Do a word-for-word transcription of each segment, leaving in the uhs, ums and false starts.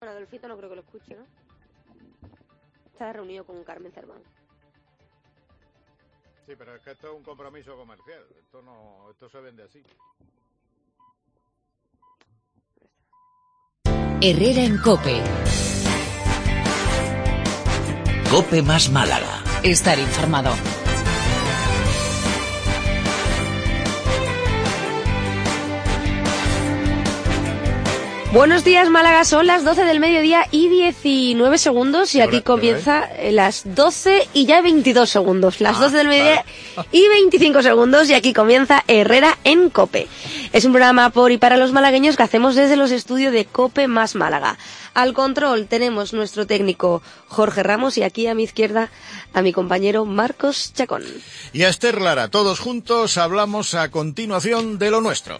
Bueno, Adolfito no creo que lo escuche, ¿no? Está reunido con Carmen Cerván. Sí, pero es que esto es un compromiso comercial. Esto no, esto se vende así. Herrera en COPE. COPE más Málaga. Estar informado. Buenos días, Málaga, son las doce del mediodía y diecinueve segundos y aquí comienza las doce y ya veintidós segundos, las doce del mediodía y veinticinco segundos y aquí comienza Herrera en COPE. Es un programa por y para los malagueños que hacemos desde los estudios de COPE más Málaga. Al control tenemos nuestro técnico Jorge Ramos y aquí a mi izquierda a mi compañero Marcos Chacón. Y a Esther Lara, todos juntos hablamos a continuación de lo nuestro.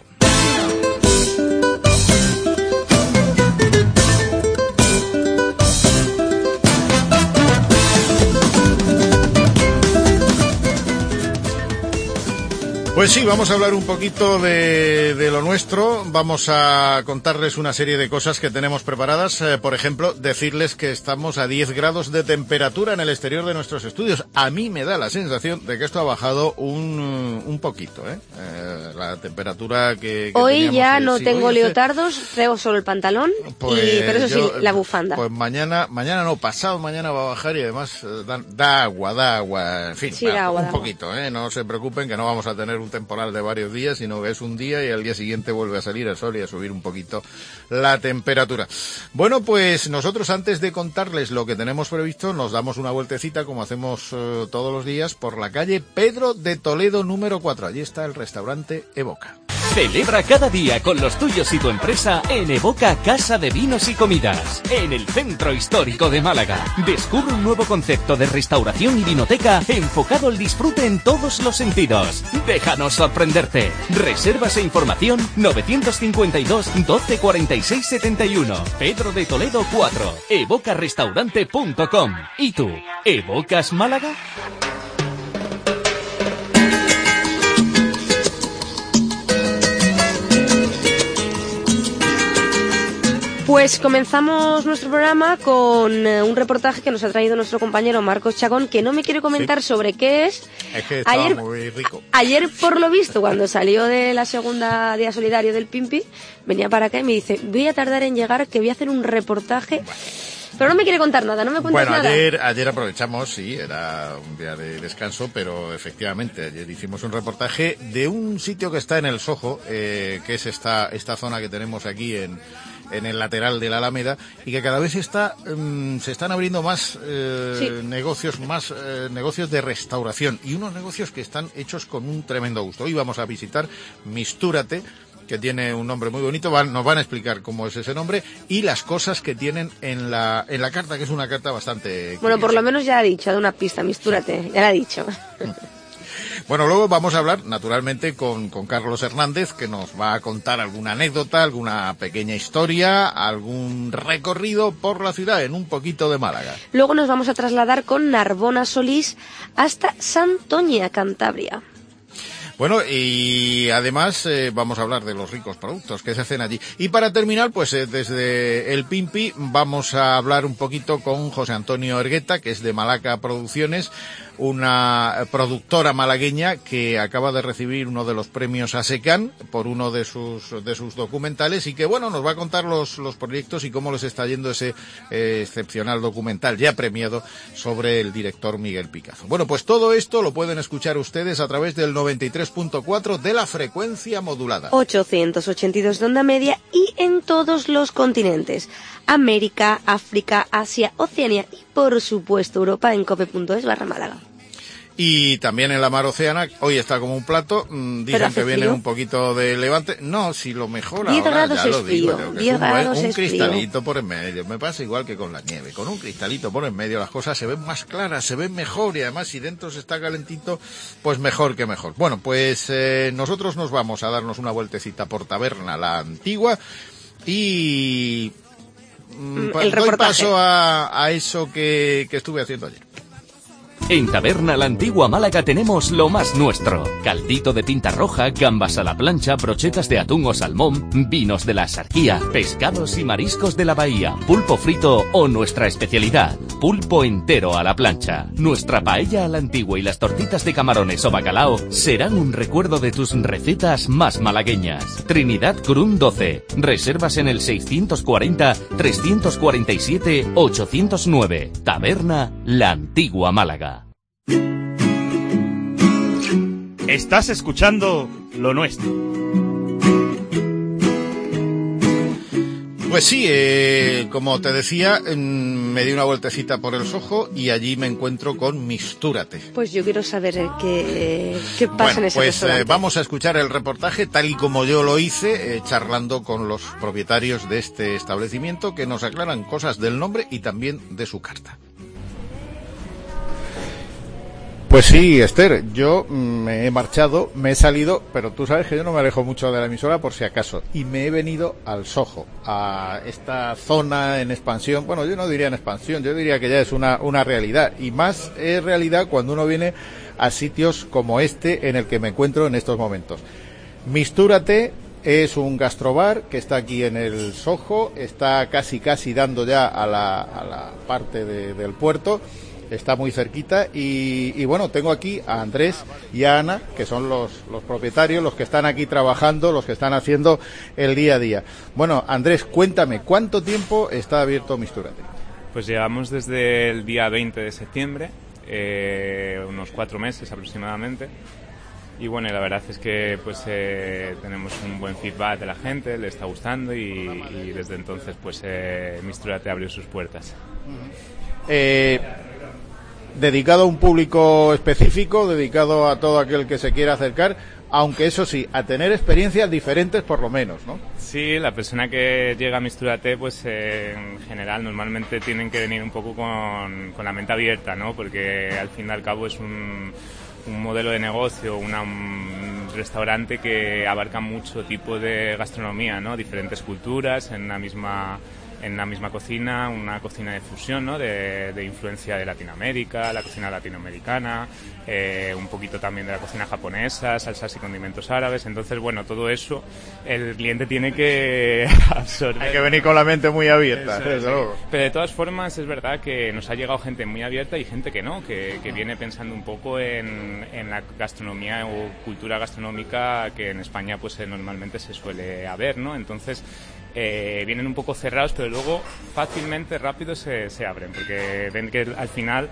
Pues sí, vamos a hablar un poquito de, de lo nuestro, vamos a contarles una serie de cosas que tenemos preparadas, eh, por ejemplo, decirles que estamos a diez grados de temperatura en el exterior de nuestros estudios. A mí me da la sensación de que esto ha bajado un, un poquito, ¿eh? eh la temperatura que, que Hoy teníamos, ya eh, no sí, tengo hoy leotardos, traigo solo el pantalón, pues y, pero eso yo, sí, la bufanda. Pues mañana, mañana no, pasado mañana va a bajar y además eh, da, da agua, da agua, en fin, sí, va, da agua, un da poquito, agua. ¿eh? No se preocupen que no vamos a tener un temporal de varios días, sino que es un día y al día siguiente vuelve a salir el sol y a subir un poquito la temperatura. Bueno, pues nosotros antes de contarles lo que tenemos previsto, nos damos una vueltecita, como hacemos uh, todos los días, por la calle Pedro de Toledo número cuatro. Allí está el restaurante Evoca. Celebra cada día con los tuyos y tu empresa en Evoca Casa de Vinos y Comidas, en el centro histórico de Málaga. Descubre un nuevo concepto de restauración y vinoteca enfocado al disfrute en todos los sentidos. Déjanos sorprenderte. Reservas e información novecientos cincuenta y dos, doce cuarenta y seis, setenta y uno. Pedro de Toledo cuatro. evoca restaurante punto com. ¿Y tú? ¿Evocas Málaga? Pues comenzamos nuestro programa con eh, un reportaje que nos ha traído nuestro compañero Marcos Chacón, que no me quiere comentar sí. sobre qué es. Es que estaba ayer, muy rico. Ayer, por lo visto, cuando salió de la segunda Día Solidario del Pimpi, venía para acá y me dice, voy a tardar en llegar, que voy a hacer un reportaje... Bueno. Pero no me quiere contar nada, no me cuentes bueno, nada. Bueno, ayer, ayer aprovechamos, sí, era un día de descanso, pero efectivamente, ayer hicimos un reportaje de un sitio que está en el Soho, eh, que es esta, esta zona que tenemos aquí en, en el lateral de la Alameda, y que cada vez está, um, se están abriendo más eh, sí. negocios, más eh, negocios de restauración, y unos negocios que están hechos con un tremendo gusto. Hoy vamos a visitar Mistúrate, que tiene un nombre muy bonito, van, nos van a explicar cómo es ese nombre y las cosas que tienen en la en la carta, que es una carta bastante... Bueno, curiosa. Por lo menos ya ha dicho, de una pista, Mistúrate, sí. Ya la ha dicho. Bueno, luego vamos a hablar, naturalmente, con, con Carlos Hernández, que nos va a contar alguna anécdota, alguna pequeña historia, algún recorrido por la ciudad en un poquito de Málaga. Luego nos vamos a trasladar con Narbona Solís hasta Santoña, Cantabria. Bueno, y además eh, vamos a hablar de los ricos productos que se hacen allí. Y para terminar, pues eh, desde el Pimpi vamos a hablar un poquito con José Antonio Ergueta, que es de Malaca Producciones, una productora malagueña que acaba de recibir uno de los premios ASECAN por uno de sus de sus documentales y que, bueno, nos va a contar los, los proyectos y cómo les está yendo ese eh, excepcional documental ya premiado sobre el director Miguel Picazo. Bueno, pues todo esto lo pueden escuchar ustedes a través del noventa y tres punto cuatro de la frecuencia modulada. ochocientos ochenta y dos de onda media y en todos los continentes. América, África, Asia, Oceanía y, por supuesto, Europa en cope punto es barra Málaga. Y también en la mar Océana, hoy está como un plato, mmm, dicen que viene un poquito de levante. No, si lo mejor diez ahora, grados ya es lo digo, frío, que diez es un, grados un es cristalito frío. por en medio. Me pasa igual que con la nieve. Con un cristalito por en medio las cosas se ven más claras, se ven mejor y además si dentro se está calentito, pues mejor que mejor. Bueno, pues eh, nosotros nos vamos a darnos una vueltecita por Taberna la Antigua y... Mm, el doy reportaje. paso a, a eso que, que estuve haciendo ayer. En Taberna La Antigua Málaga tenemos lo más nuestro. Caldito de tinta roja, gambas a la plancha, brochetas de atún o salmón, vinos de la Sarquía, pescados y mariscos de la bahía, pulpo frito o nuestra especialidad, pulpo entero a la plancha. Nuestra paella a la antigua y las tortitas de camarones o bacalao serán un recuerdo de tus recetas más malagueñas. Trinidad Crun doce. Reservas en el seiscientos cuarenta, trescientos cuarenta y siete, ochocientos nueve. Taberna La Antigua Málaga. Estás escuchando Lo Nuestro. Pues sí, eh, como te decía, me di una vueltecita por el Soho y allí me encuentro con Mistúrate. Pues yo quiero saber qué, qué pasa bueno, en ese pues, restaurante. Eh, vamos a escuchar el reportaje tal y como yo lo hice, eh, charlando con los propietarios de este establecimiento que nos aclaran cosas del nombre y también de su carta. Pues sí, Esther, yo me he marchado, me he salido, pero tú sabes que yo no me alejo mucho de la emisora por si acaso, y me he venido al Soho, a esta zona en expansión. Bueno, yo no diría en expansión, yo diría que ya es una, una realidad, y más es realidad cuando uno viene a sitios como este en el que me encuentro en estos momentos. Mistúrate es un gastrobar que está aquí en el Soho, está casi casi dando ya a la, a la parte de, del puerto. Está muy cerquita y, y bueno, tengo aquí a Andrés y a Ana, que son los, los propietarios, los que están aquí trabajando, los que están haciendo el día a día. Bueno, Andrés, cuéntame, ¿cuánto tiempo está abierto Mistúrate? Pues llevamos desde el día veinte de septiembre, eh, unos cuatro meses aproximadamente. Y bueno, la verdad es que pues eh, tenemos un buen feedback de la gente, le está gustando y, y desde entonces pues eh, Mistúrate abrió sus puertas. Eh... Dedicado a un público específico, dedicado a todo aquel que se quiera acercar, aunque eso sí, a tener experiencias diferentes por lo menos, ¿no? Sí, la persona que llega a Mistúrate, pues eh, en general normalmente tienen que venir un poco con, con la mente abierta, ¿no? Porque al fin y al cabo es un, un modelo de negocio, una, un restaurante que abarca mucho tipo de gastronomía, ¿no? Diferentes culturas en la misma... en la misma cocina, una cocina de fusión, ¿no? de, de influencia de Latinoamérica, la cocina latinoamericana, eh, un poquito también de la cocina japonesa, salsas y condimentos árabes. Entonces, bueno, todo eso el cliente tiene que absorber. Hay que venir con la mente muy abierta. Eso, desde luego. Pero de todas formas es verdad que nos ha llegado gente muy abierta y gente que no, que, que viene pensando un poco en, en la gastronomía o cultura gastronómica que en España pues eh, normalmente se suele haber, ¿no? Entonces Eh, vienen un poco cerrados, pero luego fácilmente, rápido se, se abren, porque ven que al final,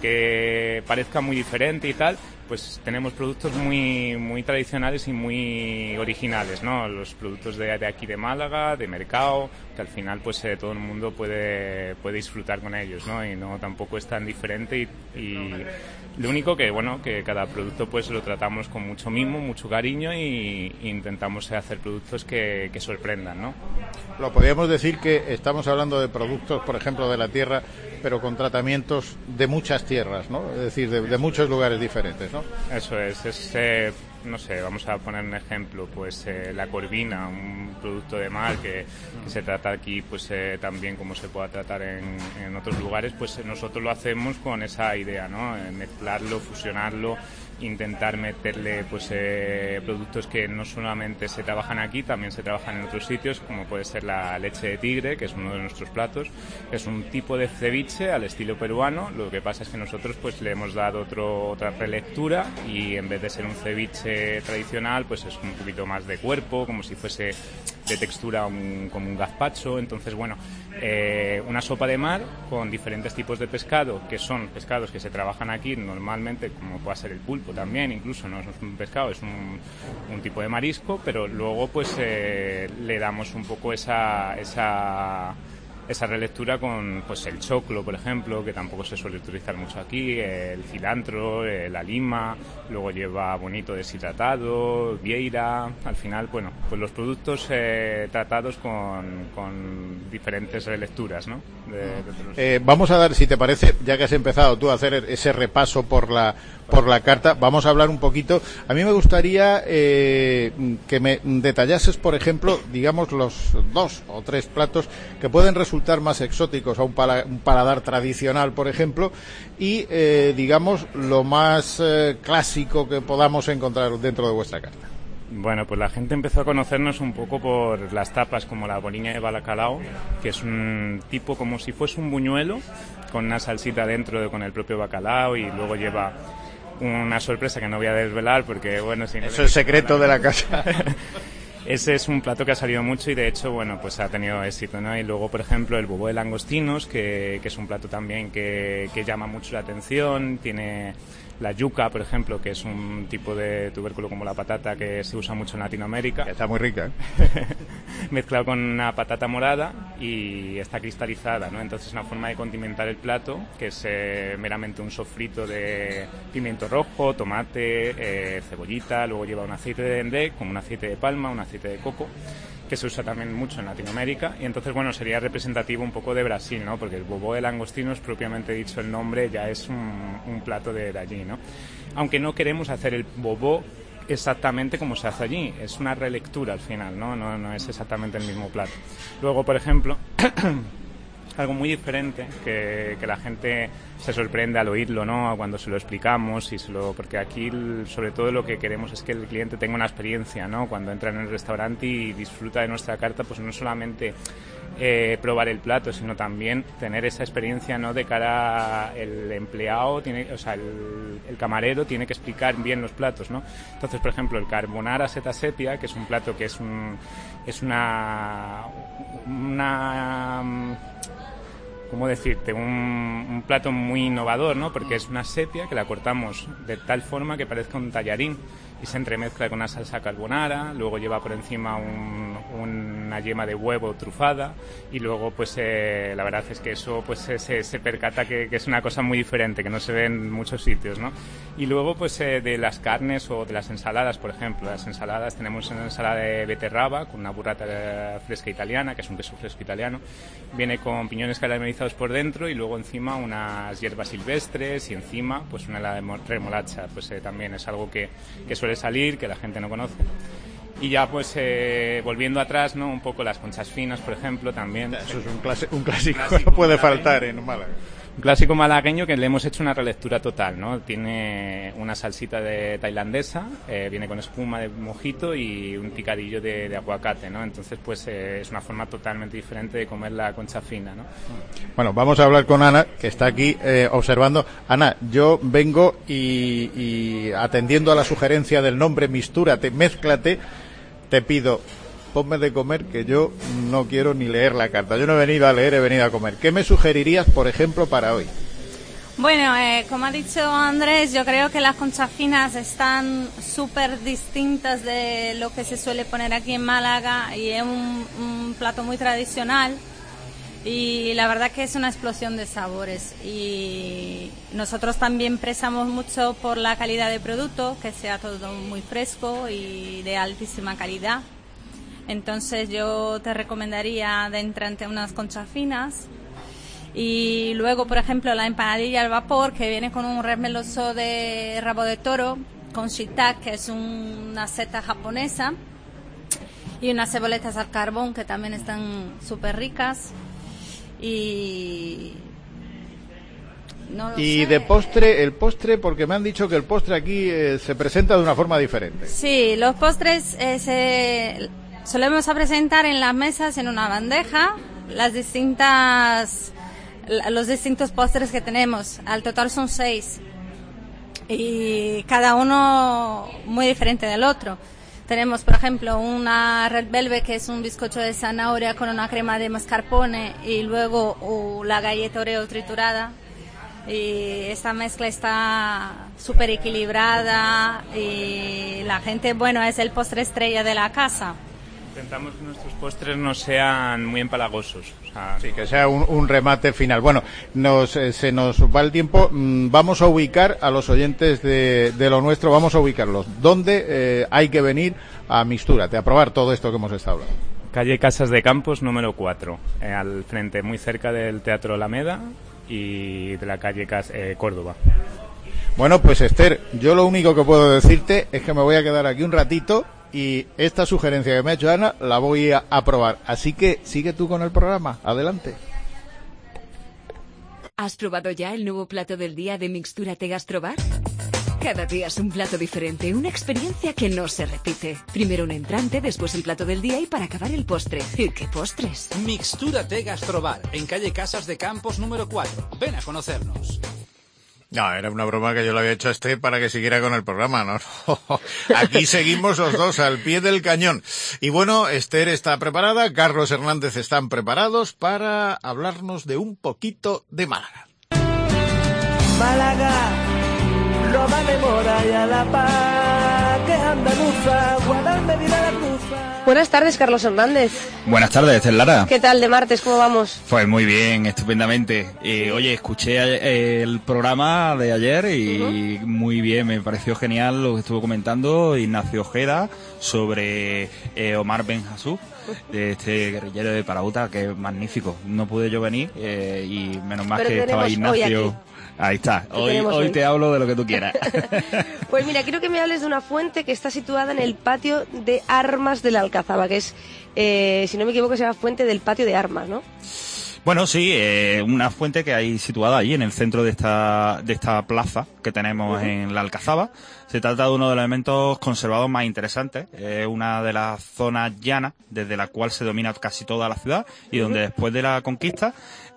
aunque parezca muy diferente y tal, pues tenemos productos muy muy tradicionales y muy originales, ¿no? Los productos de, de aquí de Málaga, de mercado, que al final pues eh, todo el mundo puede puede disfrutar con ellos, ¿no? Y no tampoco es tan diferente y, y lo único que, bueno, que cada producto pues lo tratamos con mucho mimo, mucho cariño y, y intentamos hacer productos que, que sorprendan, ¿no? Lo podríamos decir que estamos hablando de productos, por ejemplo, de la tierra, pero con tratamientos de muchas tierras, ¿no? Es decir, de, de muchos lugares diferentes, ¿no? Eso es, es eh, no sé, vamos a poner un ejemplo, pues eh, la corvina, un producto de mar que, que se trata aquí pues eh, también como se pueda tratar en, en otros lugares, pues eh, nosotros lo hacemos con esa idea, ¿no? Eh, mezclarlo, fusionarlo, intentar meterle pues eh, productos que no solamente se trabajan aquí, también se trabajan en otros sitios, como puede ser la leche de tigre, que es uno de nuestros platos. Es un tipo de ceviche al estilo peruano, lo que pasa es que nosotros pues le hemos dado otro, otra relectura y en vez de ser un ceviche tradicional, pues es un poquito más de cuerpo, como si fuese de textura un, como un gazpacho. Entonces, bueno, eh, una sopa de mar con diferentes tipos de pescado, que son pescados que se trabajan aquí normalmente, como puede ser el pulpo también, incluso no es un pescado, es un, un tipo de marisco, pero luego pues eh, le damos un poco esa esa esa relectura con pues el choclo, por ejemplo, que tampoco se suele utilizar mucho aquí, el cilantro, la lima, luego lleva bonito deshidratado, vieira. Al final, bueno, pues los productos eh, tratados con, con diferentes relecturas, ¿no? De, de los... eh, vamos a dar, si te parece, ya que has empezado tú a hacer ese repaso por la por la carta, vamos a hablar un poquito. A mí me gustaría eh, que me detallases, por ejemplo, digamos los dos o tres platos que pueden resultar resultar más exóticos a un, pala, un paladar tradicional, por ejemplo, y, eh, digamos, lo más eh, clásico que podamos encontrar dentro de vuestra carta? Bueno, pues la gente empezó a conocernos un poco por las tapas como la boliña de bacalao, que es un tipo como si fuese un buñuelo con una salsita dentro de, con el propio bacalao, y luego lleva una sorpresa que no voy a desvelar porque, bueno... Si no Eso es secreto de la casa. Ese es un plato que ha salido mucho y de hecho, bueno, pues ha tenido éxito, ¿no? Y luego, por ejemplo, el bobo de langostinos, que, que es un plato también que, que llama mucho la atención. Tiene la yuca, por ejemplo, que es un tipo de tubérculo como la patata que se usa mucho en Latinoamérica. Está muy rica, ¿eh? Mezclado con una patata morada y está cristalizada, ¿no? Entonces es una forma de condimentar el plato, que es eh, meramente un sofrito de pimiento rojo, tomate, eh, cebollita, luego lleva un aceite de dendé, como un aceite de palma, un aceite de coco, que se usa también mucho en Latinoamérica, y entonces, bueno, sería representativo un poco de Brasil, ¿no? Porque el bobo de langostinos, propiamente dicho el nombre, ya es un, un plato de, de allí, ¿no? Aunque no queremos hacer el bobo exactamente como se hace allí, es una relectura al final, ¿no? No, no es exactamente el mismo plato. Luego, por ejemplo, algo muy diferente que, que la gente se sorprende al oírlo, ¿no? Cuando se lo explicamos y se lo, porque aquí sobre todo lo que queremos es que el cliente tenga una experiencia, ¿no? Cuando entra en el restaurante y disfruta de nuestra carta, pues no solamente eh, probar el plato, sino también tener esa experiencia, ¿no? De cara el empleado, tiene, o sea, el, el camarero tiene que explicar bien los platos, ¿no? Entonces, por ejemplo, el carbonara seta sepia, que es un plato que es un es una una ¿cómo decirte? Un, un plato muy innovador, ¿no? Porque es una sepia que la cortamos de tal forma que parezca un tallarín y se entremezcla con una salsa carbonara, luego lleva por encima un, una yema de huevo trufada y luego, pues, eh, la verdad es que eso, pues, se, se percata que, que es una cosa muy diferente, que no se ve en muchos sitios, ¿no? Y luego, pues, eh, de las carnes o de las ensaladas, por ejemplo. Las ensaladas, tenemos una ensalada de beterraba con una burrata fresca italiana, que es un queso fresco italiano. Viene con piñones caramelizados por dentro y luego encima unas hierbas silvestres y encima, pues, una helada de remolacha. Pues eh, también es algo que, que suele salir, que la gente no conoce. Y ya, pues, eh, volviendo atrás, ¿no? Un poco las conchas finas, por ejemplo, también. Eso es un, clase, un clásico, clásico, no puede faltar en Málaga. Un clásico malagueño que le hemos hecho una relectura total, ¿no? Tiene una salsita de tailandesa, eh, viene con espuma de mojito y un picadillo de, de aguacate, ¿no? Entonces, pues, eh, es una forma totalmente diferente de comer la concha fina, ¿no? Bueno, vamos a hablar con Ana, que está aquí eh, observando. Ana, yo vengo y, y atendiendo a la sugerencia del nombre, mistúrate, mézclate, te pido, ponme de comer, que yo no quiero ni leer la carta. Yo no he venido a leer, he venido a comer. ¿Qué me sugerirías, por ejemplo, para hoy? Bueno, eh, como ha dicho Andrés, yo creo que las conchas finas están súper distintas de lo que se suele poner aquí en Málaga y es un, un plato muy tradicional y la verdad que es una explosión de sabores. Y nosotros también prezamos mucho por la calidad de producto, que sea todo muy fresco y de altísima calidad. Entonces yo te recomendaría de entrante unas conchas finas y luego, por ejemplo, la empanadilla al vapor, que viene con un remeloso de rabo de toro con shiitake, que es un, una seta japonesa, y unas ceboletas al carbón que también están súper ricas. Y no lo y sé. De postre, el postre, porque me han dicho que el postre aquí eh, se presenta de una forma diferente. Sí, los postres eh, se solemos a presentar en las mesas en una bandeja las distintas los distintos postres que tenemos. Al total son seis y cada uno muy diferente del otro. Tenemos, por ejemplo, una red velvet, que es un bizcocho de zanahoria con una crema de mascarpone y luego uh, la galleta Oreo triturada. Y esta mezcla está súper equilibrada y la gente, bueno, es el postre estrella de la casa. Intentamos que nuestros postres no sean muy empalagosos. O sea, sí, que sea un, un remate final. Bueno, nos, eh, se nos va el tiempo. Mm, vamos a ubicar a los oyentes de, de lo nuestro, vamos a ubicarlos. ¿Dónde eh, hay que venir a Mistúrate, a probar todo esto que hemos estado hablando? Calle Casas de Campos, número cuatro, eh, al frente, muy cerca del Teatro Alameda y de la calle Cas- eh, Córdoba. Bueno, pues Esther, yo lo único que puedo decirte es que me voy a quedar aquí un ratito y esta sugerencia que me ha hecho Ana la voy a aprobar. Así que sigue tú con el programa. Adelante. ¿Has probado ya el nuevo plato del día de Mixtúrate Gastrobar? Cada día es un plato diferente, una experiencia que no se repite. Primero un entrante, después el plato del día y para acabar el postre. ¿Y qué postres? Mixtúrate Gastrobar, en calle Casas de Campos número cuatro. Ven a conocernos. No, era una broma que yo le había hecho a este para que siguiera con el programa, ¿no? no. Aquí seguimos los dos al pie del cañón. Y bueno, Esther está preparada, Carlos Hernández están preparados para hablarnos de un poquito de Málaga. Málaga, roba de mora y a la paz, que es andaluza, guardarme vida la cruza. Buenas tardes, Carlos Hernández. Buenas tardes, Esther Lara. ¿Qué tal de martes? ¿Cómo vamos? Pues muy bien, estupendamente. Eh, oye, escuché eh, el programa de ayer y uh-huh. muy bien, me pareció genial lo que estuvo comentando Ignacio Ojeda sobre eh, Omar Ben Hassou, de este guerrillero de Parauta, que es magnífico. No pude yo venir eh, y menos mal Pero que estaba Ignacio. Ahí está, hoy, hoy, hoy te hablo de lo que tú quieras. Pues mira, quiero que me hables de una fuente que está situada en el patio de armas de la Alcazaba, que es, eh, si no me equivoco, se llama Fuente del Patio de Armas, ¿no? Bueno, sí, eh, una fuente que hay situada allí en el centro de esta de esta plaza que tenemos uh-huh. en la Alcazaba. Se trata de uno de los elementos conservados más interesantes. Es una de las zonas llanas desde la cual se domina casi toda la ciudad y uh-huh. donde después de la conquista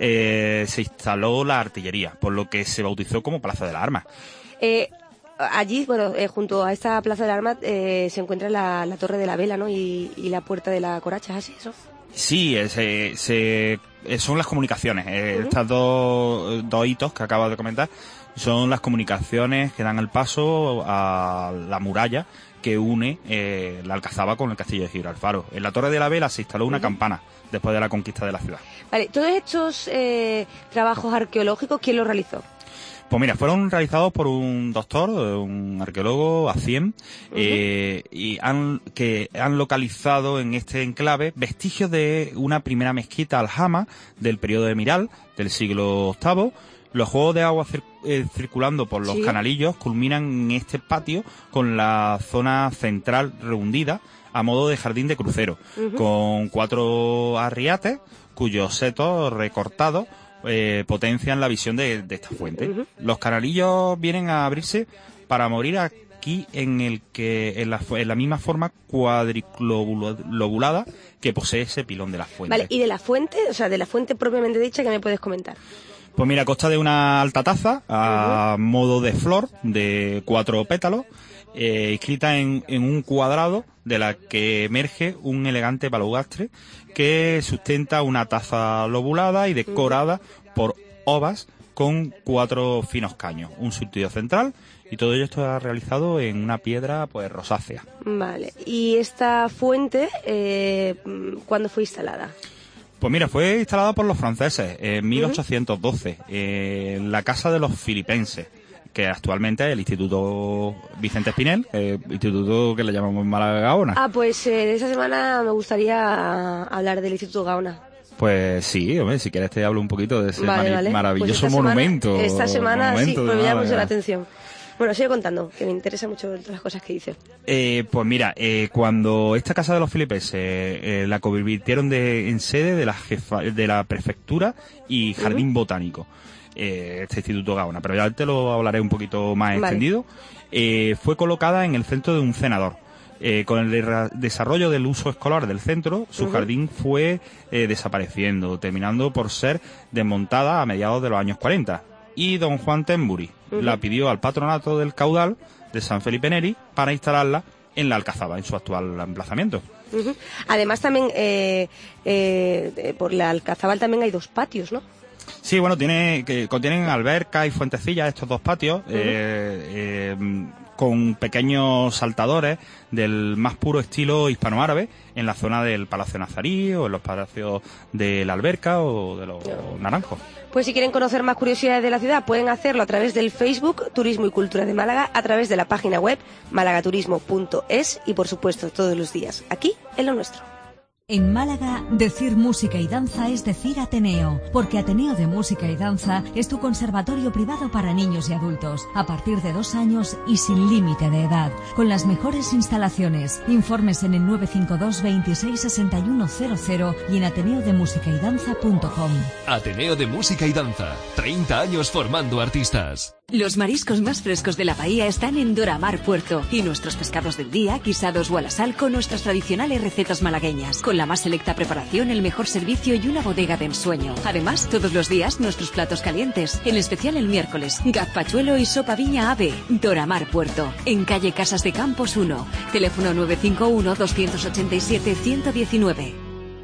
eh, se instaló la artillería, por lo que se bautizó como Plaza de las Armas. Eh... Allí, bueno, eh, junto a esta Plaza de las Armas eh, se encuentra la, la Torre de la Vela, ¿no? Y, y la Puerta de la Coracha, ¿es así eso? Sí, se, se, son las comunicaciones. Eh, uh-huh. Estas dos, dos hitos que acabas de comentar son las comunicaciones que dan el paso a la muralla que une eh, la Alcazaba con el castillo de Gibraltar. En la Torre de la Vela se instaló una uh-huh. campana después de la conquista de la ciudad. Vale, todos estos eh, trabajos arqueológicos, ¿quién los realizó? Pues mira, fueron realizados por un doctor, un arqueólogo, Acien, uh-huh. eh, y han, que han localizado en este enclave vestigios de una primera mezquita aljama del periodo de Miral, del siglo octavo. Los juegos de agua cir- eh, circulando por los sí. canalillos culminan en este patio con la zona central rehundida a modo de jardín de crucero, uh-huh. con cuatro arriates cuyos setos recortados Eh, potencian la visión de, de esta fuente. Uh-huh. Los canalillos vienen a abrirse para morir aquí en el que en la, en la misma forma cuadrilobulada que posee ese pilón de la fuente. Vale, y de la fuente, o sea, de la fuente propiamente dicha, ¿qué me puedes comentar? Pues mira, consta de una alta taza a uh-huh. modo de flor de cuatro pétalos, eh, inscrita en, en un cuadrado de la que emerge un elegante baluastre que sustenta una taza lobulada y decorada uh-huh. por ovas con cuatro finos caños, un surtido central, y todo ello está realizado en una piedra pues rosácea. Vale, ¿y esta fuente eh, cuándo fue instalada? Pues mira, fue instalada por los franceses en mil ochocientos doce, uh-huh. eh, en la casa de los filipenses, que actualmente es el Instituto Vicente Espinel, eh, instituto que le llamamos Málaga Gaona. Ah, pues eh, esa semana me gustaría hablar del Instituto Gaona. Pues sí, hombre, si quieres te hablo un poquito de ese vale, mani- vale. maravilloso pues esta monumento. Semana, esta semana monumento sí, pues me llama mucho Málaga. la atención. Bueno, sigue contando, que me interesa mucho todas las cosas que dices. Eh, pues mira, eh, cuando esta casa de los filipenses eh, la convirtieron de, en sede de la jefa, de la prefectura y jardín uh-huh. botánico, eh, este Instituto Gaona, pero ya te lo hablaré un poquito más vale. extendido, eh, fue colocada en el centro de un cenador. Eh, con el de- desarrollo del uso escolar del centro, su uh-huh. jardín fue eh, desapareciendo, terminando por ser desmontada a mediados de los años cuarenta. Y don Juan Temburi uh-huh. la pidió al patronato del Caudal de San Felipe Neri para instalarla en la Alcazaba, en su actual emplazamiento. Uh-huh. Además también, eh, eh, por la Alcazaba también hay dos patios, ¿no? Sí, bueno, tiene que contienen albercas y fuentecillas estos dos patios, uh-huh. eh, eh, con pequeños saltadores del más puro estilo hispanoárabe en la zona del Palacio Nazarí o en los palacios de la Alberca o de los uh-huh. Naranjos. Pues si quieren conocer más curiosidades de la ciudad, pueden hacerlo a través del Facebook Turismo y Cultura de Málaga, a través de la página web malagaturismo punto es y, por supuesto, todos los días, aquí en Lo Nuestro. En Málaga, decir música y danza es decir Ateneo, porque Ateneo de Música y Danza es tu conservatorio privado para niños y adultos, a partir de dos años y sin límite de edad, con las mejores instalaciones. Informes en el nueve cinco dos veintiséis sesenta y uno cero cero y en ateneo de música y danza punto com. Ateneo de Música y Danza, treinta años formando artistas. Los mariscos más frescos de la bahía están en Doramar Puerto y nuestros pescados del día, guisados o a la sal con nuestras tradicionales recetas malagueñas, con la más selecta preparación, el mejor servicio y una bodega de ensueño. Además, todos los días nuestros platos calientes, en especial el miércoles, gazpachuelo y sopa viña ave. Doramar Puerto, en calle Casas de Campos uno, teléfono nueve cinco uno dos ocho siete uno uno nueve.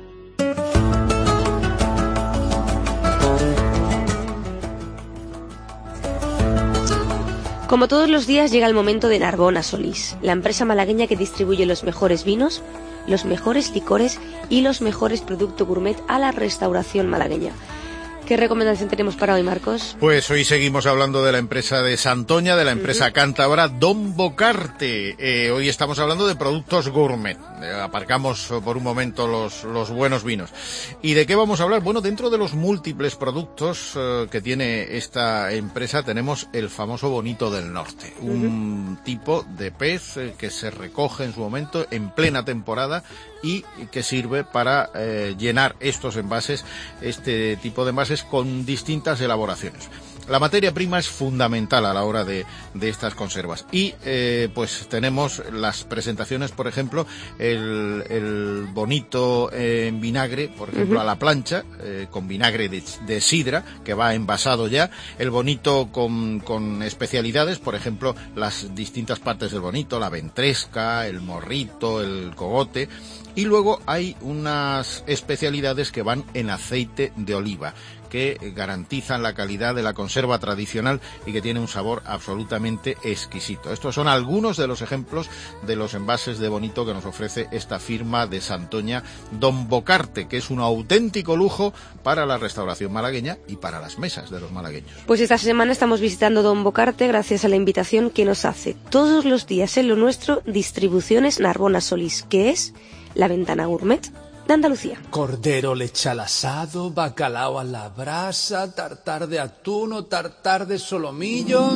Como todos los días llega el momento de Narbona Solís, la empresa malagueña que distribuye los mejores vinos, los mejores licores y los mejores productos gourmet a la restauración malagueña. ¿Qué recomendación tenemos para hoy, Marcos? Pues hoy seguimos hablando de la empresa de Santoña, de la empresa uh-huh. cántabra Don Bocarte. Eh, hoy estamos hablando de productos gourmet. Eh, aparcamos por un momento los, los buenos vinos. ¿Y de qué vamos a hablar? Bueno, dentro de los múltiples productos eh, que tiene esta empresa tenemos el famoso bonito del norte. Uh-huh. Un tipo de pez eh, que se recoge en su momento en plena temporada y que sirve para eh, llenar estos envases, este tipo de envases con distintas elaboraciones. La materia prima es fundamental a la hora de, de estas conservas. Y eh, pues tenemos las presentaciones, por ejemplo, el, el bonito eh, en vinagre, por ejemplo, uh-huh. a la plancha, eh, con vinagre de, de sidra, que va envasado ya. El bonito con, con especialidades, por ejemplo, las distintas partes del bonito, la ventresca, el morrito, el cogote. Y luego hay unas especialidades que van en aceite de oliva, que garantizan la calidad de la conserva tradicional y que tiene un sabor absolutamente exquisito. Estos son algunos de los ejemplos de los envases de bonito que nos ofrece esta firma de Santoña, Don Bocarte, que es un auténtico lujo para la restauración malagueña y para las mesas de los malagueños. Pues esta semana estamos visitando Don Bocarte gracias a la invitación que nos hace todos los días en lo nuestro Distribuciones Narbona Solís, que es la ventana gourmet de Andalucía. Cordero lechal asado, bacalao a la brasa, tartar de atún o tartar de solomillo.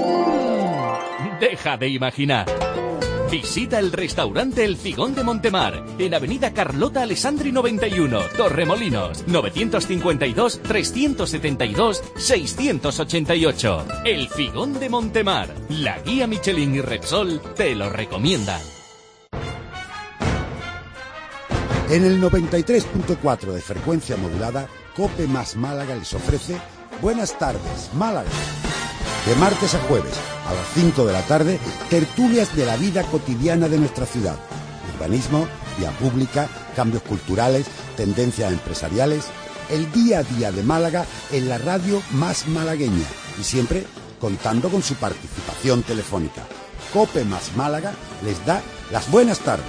Mm. Deja de imaginar. Visita el restaurante El Figón de Montemar, en Avenida Carlota Alessandri noventa y uno, Torremolinos, novecientos cincuenta y dos, trescientos setenta y dos, seiscientos ochenta y ocho. El Figón de Montemar, la guía Michelin y Repsol te lo recomiendan. En el noventa y tres punto cuatro de frecuencia modulada, COPE más Málaga les ofrece Buenas tardes, Málaga. De martes a jueves, a las cinco de la tarde, tertulias de la vida cotidiana de nuestra ciudad. Urbanismo, vía pública, cambios culturales, tendencias empresariales. El día a día de Málaga en la radio más malagueña. Y siempre contando con su participación telefónica. COPE más Málaga les da las buenas tardes.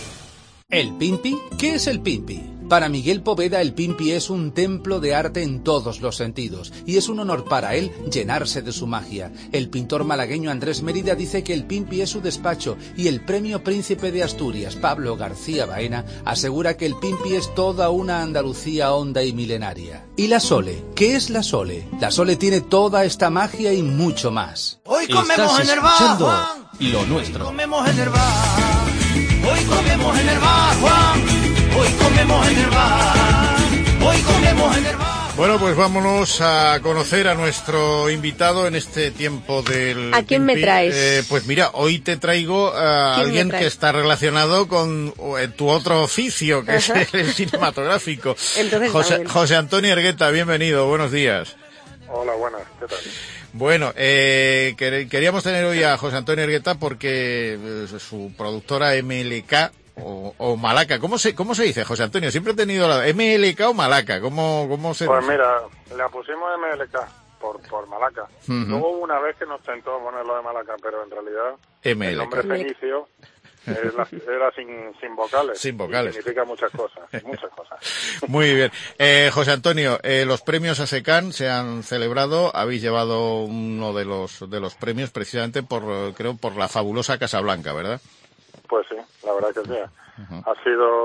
¿El Pimpi? ¿Qué es el Pimpi? Para Miguel Poveda, el Pimpi es un templo de arte en todos los sentidos, y es un honor para él llenarse de su magia. El pintor malagueño Andrés Mérida dice que el Pimpi es su despacho, y el premio Príncipe de Asturias, Pablo García Baena, asegura que el Pimpi es toda una Andalucía honda y milenaria. ¿Y la Sole? ¿Qué es la Sole? La Sole tiene toda esta magia y mucho más. Hoy comemos en el bar, Juan. Lo nuestro. Hoy comemos en el bar. Hoy comemos en el bar, Juan. Hoy comemos en el bar. Hoy comemos en el bar. Bueno, pues vámonos a conocer a nuestro invitado en este tiempo del ¿A quién Pimpi. me traes? Eh, pues mira, hoy te traigo a alguien que está relacionado con eh, tu otro oficio, que Ajá. es el cinematográfico. Entonces, José, José Antonio Ergueta, bienvenido, buenos días. Hola, buenas, ¿qué tal? Bueno, eh, queríamos tener hoy a José Antonio Ergueta porque eh, su productora M L K o, o Malaca, ¿cómo se cómo se dice, José Antonio? Siempre he tenido la M L K o Malaca, ¿cómo, cómo se Pues dice? mira, le pusimos M L K por, por Malaca. Uh-huh. Luego hubo una vez que nos tentó ponerlo de Malaca, pero en realidad M L K. El nombre fenicio era, era sin, sin vocales. Sin vocales. Significa muchas cosas, muchas cosas. Muy bien. Eh, José Antonio, eh, los premios ASECAN se han celebrado. Habéis llevado uno de los de los premios precisamente por, creo, por la fabulosa Casablanca, ¿verdad? Pues sí, la verdad que sí. Uh-huh. Ha sido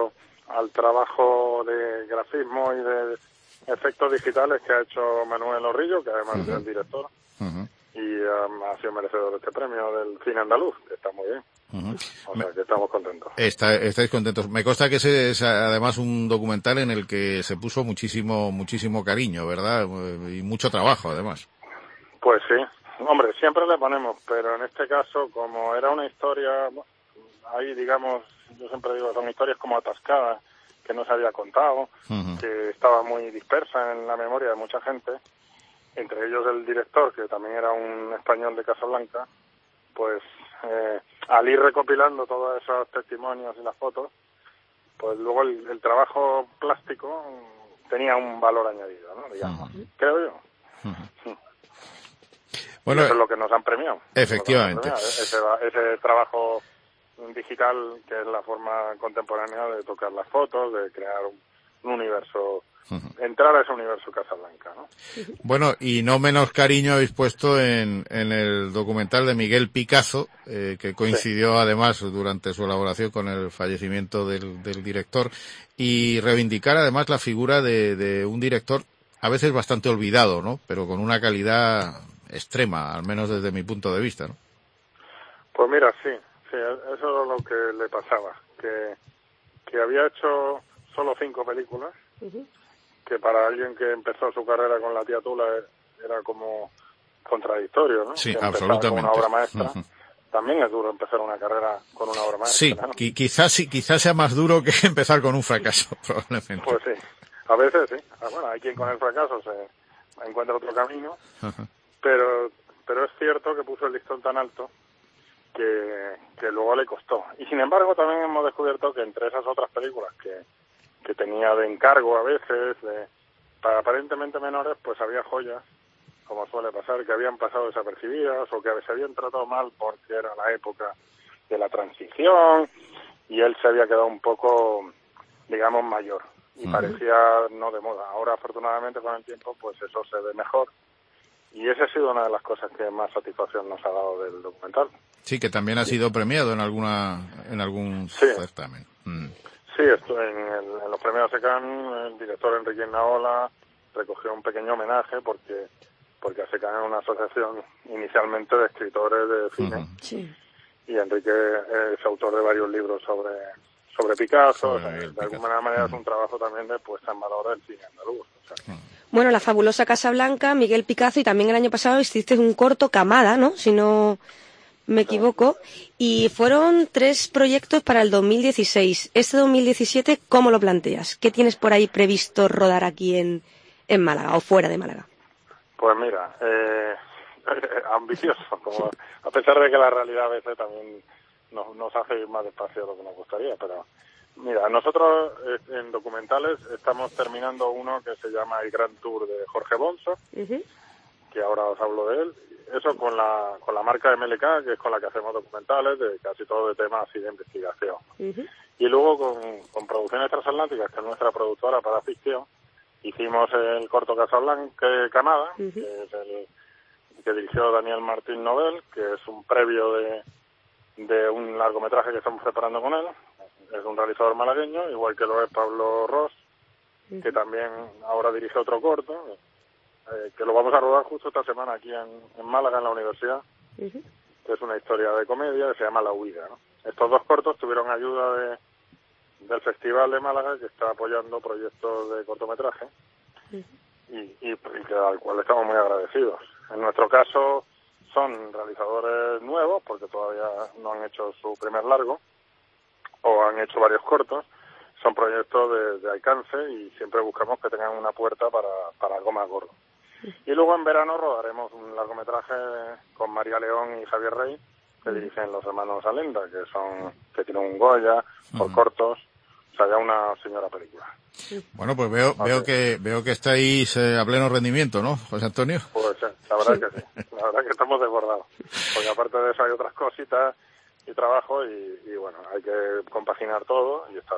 al trabajo de grafismo y de efectos digitales que ha hecho Manuel Orrillo, que además uh-huh. es el director, uh-huh. y um, ha sido merecedor de este premio del cine andaluz, que está muy bien. Uh-huh. O sea, que estamos contentos. Está, estáis contentos. Me consta que ese es además un documental en el que se puso muchísimo, muchísimo cariño, ¿verdad? Y mucho trabajo, además. Pues sí. Hombre, siempre le ponemos, pero en este caso, como era una historia, ahí digamos, yo siempre digo, son historias como atascadas, que no se había contado, uh-huh. que estaba muy dispersa en la memoria de mucha gente, entre ellos el director, que también era un español de Casablanca, pues eh, al ir recopilando todos esos testimonios y las fotos, pues luego el, el trabajo plástico tenía un valor añadido, ¿no? Digamos, uh-huh. creo yo. Uh-huh. Bueno, y eso es lo que nos han premiado. Efectivamente. Han premiado, ese, ese trabajo digital, que es la forma contemporánea de tocar las fotos, de crear un, un universo, uh-huh. entrar a ese universo Casablanca, ¿no? Bueno, y no menos cariño habéis puesto en, en el documental de Miguel Picazo, eh, que coincidió sí. además durante su elaboración con el fallecimiento del, del director, y reivindicar además la figura de, de un director a veces bastante olvidado, ¿no? Pero con una calidad extrema, al menos desde mi punto de vista, ¿no? Pues mira, sí. Sí, eso es lo que le pasaba, que, que había hecho solo cinco películas, uh-huh. que para alguien que empezó su carrera con La tía Tula era como contradictorio, ¿no? Sí, que absolutamente. Con una obra maestra. Uh-huh. También es duro empezar una carrera con una obra maestra. Sí, ¿no? qui- quizás sí, quizás sea más duro que empezar con un fracaso, probablemente. Pues sí, a veces sí. Ah, bueno, hay quien con el fracaso se encuentra otro camino, uh-huh. pero, pero es cierto que puso el listón tan alto Que, que luego le costó. Y sin embargo también hemos descubierto que entre esas otras películas que, que tenía de encargo a veces, de, para aparentemente menores, pues había joyas, como suele pasar, que habían pasado desapercibidas o que se habían tratado mal porque era la época de la transición y él se había quedado un poco, digamos, mayor y uh-huh. parecía no de moda. Ahora afortunadamente con el tiempo pues eso se ve mejor. Y esa ha sido una de las cosas que más satisfacción nos ha dado del documental. Sí, que también ha sido premiado en alguna en algún sí. certamen. Mm. Sí, esto en, el, en los premios SECAN, el director Enrique Inaola recogió un pequeño homenaje porque porque SECAN es una asociación inicialmente de escritores de cine. Uh-huh. Sí. Y Enrique es autor de varios libros sobre sobre Picasso. Sobre o sea, de Picasso. Alguna manera uh-huh. es un trabajo también de puesta en valor del cine andaluz. O sea, uh-huh. Bueno, La fabulosa Casablanca, Miguel Picazo, y también el año pasado hiciste un corto, Camada, ¿no? Si no me equivoco. Y fueron tres proyectos para el dos mil dieciséis. Este dos mil diecisiete, ¿cómo lo planteas? ¿Qué tienes por ahí previsto rodar aquí en, en Málaga o fuera de Málaga? Pues mira, eh, ambicioso. Como, a pesar de que la realidad a veces también nos, nos hace ir más despacio de lo que nos gustaría, pero... Mira, nosotros en documentales estamos terminando uno que se llama El Gran Tour de Jorge Bonzo, uh-huh. que ahora os hablo de él. Eso con la con la marca M L K, que es con la que hacemos documentales de casi todo de temas así de investigación. Uh-huh. Y luego con, con Producciones Transatlánticas, que es nuestra productora para ficción, hicimos el corto Casablanca Camada, uh-huh. que es el que dirigió Daniel Martín Nobel, que es un previo de, de un largometraje que estamos preparando con él. Es un realizador malagueño, igual que lo es Pablo Ross, uh-huh. que también ahora dirige otro corto, eh, que lo vamos a rodar justo esta semana aquí en, en Málaga, en la universidad, uh-huh. que es una historia de comedia que se llama La Huida, ¿no? Estos dos cortos tuvieron ayuda de, del Festival de Málaga, que está apoyando proyectos de cortometraje, uh-huh. y, y, y que, al cual estamos muy agradecidos. En nuestro caso son realizadores nuevos, porque todavía no han hecho su primer largo, o han hecho varios cortos, son proyectos de, de alcance y siempre buscamos que tengan una puerta para, para algo más gordo. Y luego en verano rodaremos un largometraje con María León y Javier Rey, que dirigen los hermanos Alenda, que son que tienen un Goya por uh-huh. cortos, o sea, ya una señora película. Bueno, pues veo okay. veo que veo que estáis eh, a pleno rendimiento, ¿no, José Antonio? Pues sí, la verdad que sí, la verdad que estamos desbordados, porque aparte de eso hay otras cositas y trabajo y, y bueno, hay que compaginar todo y está bien.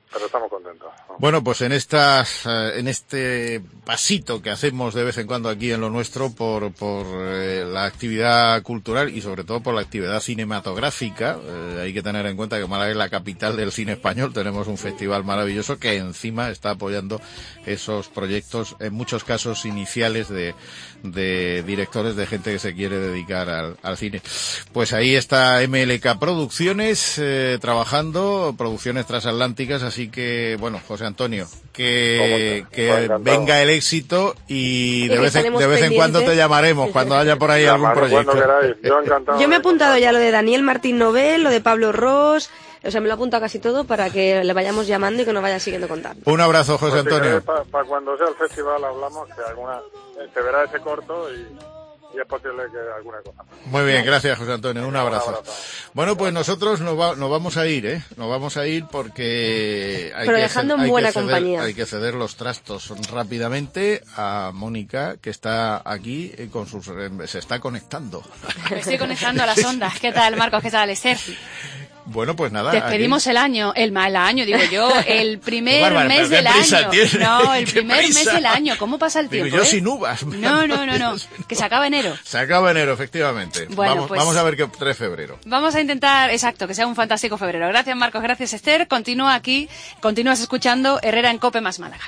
pero estamos contentos. Bueno, pues en estas, en este pasito que hacemos de vez en cuando aquí en Lo Nuestro por, por eh, la actividad cultural y sobre todo por la actividad cinematográfica, eh, hay que tener en cuenta que Málaga es la capital del cine español, tenemos un festival maravilloso que encima está apoyando esos proyectos, en muchos casos iniciales de, de directores, de gente que se quiere dedicar al, al cine. Pues ahí está M L K Producciones, eh, trabajando, producciones transatlánticas, así que, bueno, José Antonio, que, que venga el éxito y de vez, en, de vez en cuando te llamaremos cuando haya por ahí algún proyecto. Yo, encantado Yo me he apuntado ya lo de Daniel Martín Nobel, lo de Pablo Ross, o sea, me lo he apuntado casi todo para que le vayamos llamando y que nos vaya siguiendo contando. Un abrazo, José pues Antonio. Si Para pa cuando sea el festival hablamos, que alguna se verá ese corto y... y es posible que alguna cosa. Muy bien, gracias José Antonio, un abrazo. Bueno, pues nosotros nos, va, nos vamos a ir, ¿eh? Nos vamos a ir porque hay, Pero que, dejando ceder, hay, buena que ceder, compañía. hay que ceder los trastos rápidamente a Mónica, que está aquí eh, con sus... se está conectando. Me estoy conectando a las ondas. ¿Qué tal, Marcos? ¿Qué tal, Esther? Bueno, pues nada. Despedimos aquí. el año, el mal año, digo yo, el primer Bárbara, mes pero qué del prisa año. tiene, No, el qué primer prisa. mes del año. ¿Cómo pasa el Digo, tiempo? yo eh? sin uvas. No, no, no, no. Que se acaba enero. Se acaba enero, efectivamente. Bueno, vamos, pues- vamos a ver qué trae febrero. Vamos a intentar, exacto, que sea un fantástico febrero. Gracias, Marcos. Gracias, Esther. Continúa aquí, continúas escuchando Herrera en COPE más Málaga.